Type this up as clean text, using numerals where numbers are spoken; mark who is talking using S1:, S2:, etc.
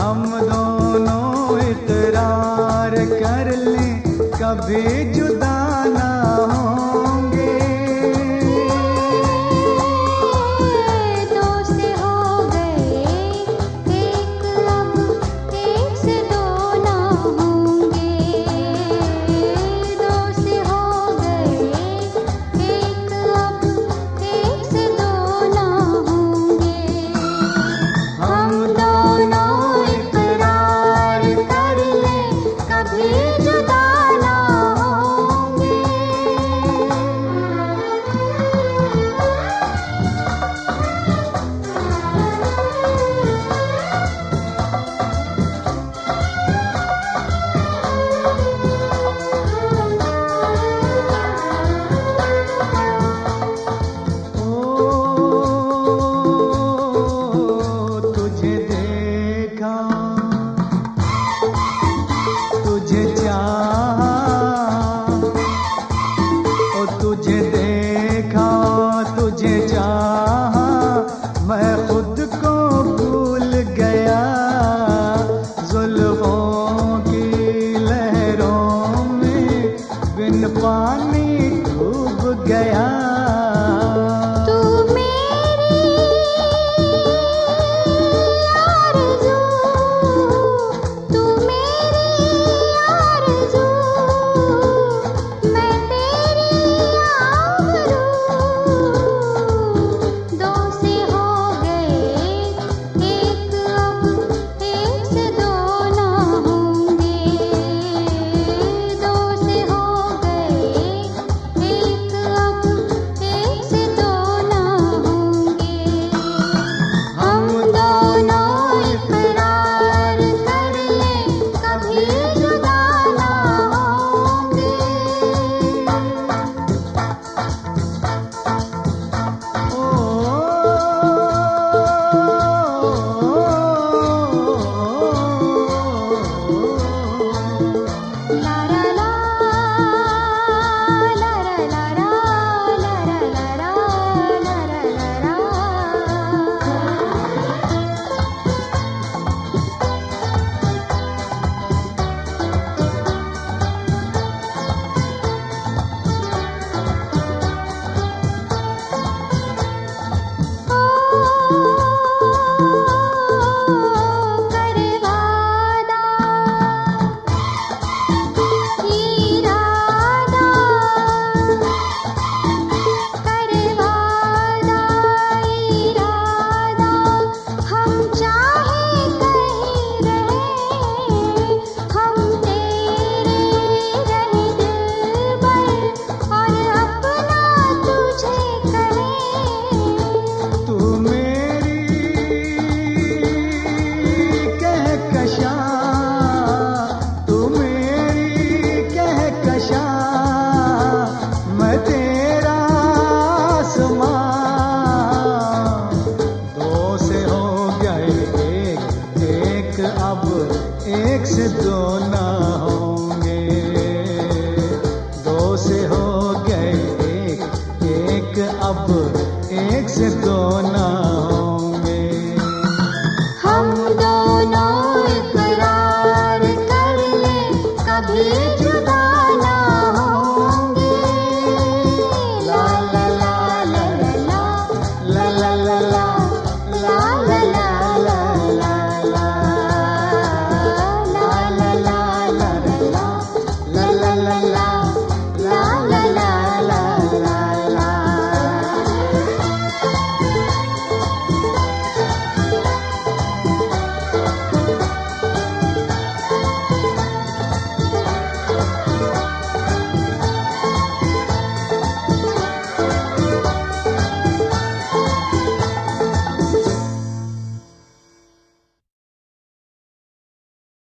S1: हम दोनों इकरार कर लें कभी जुदा ना होंगे।
S2: दो से हो गए एक, अब एक से दो ना होंगे। दो से हो गए एक, अब एक से दो ना होंगे। हम दोनों इकरार कर लें कभी जुदा ना होंगे।
S1: तुझे देखा, तुझे चाहा, ओ तुझे देखा, तुझे चाहा, मैं खुद को भूल गया। जुल्फों की लहरों में बिन पानी डूब गया।
S2: तू मेरी आरज़ू, तू मेरी आरज़ू, मैं तेरी आबरू। दो से हो गए एक, अब एक से दो ना होंगे। दो से हो गए एक, अब एक से दो ना होंगे। हम दोनों इकरार कर लें कभी जुदा ना होंगे। ला ला ला, ला ला ला ला, ला ला ला ला, ला ला ला ला। कर वादा, इरादा, कर वादा, इरादा, हम चाहे कहीं रहे, हम तेरे रहे दिलबर, और अपना तुझे कहे।
S1: तू मेरी कहकशा, तू मेरी कहकशा, मैं तेरा आसमां। दो से हो गए एक, एक अब एक से दो ना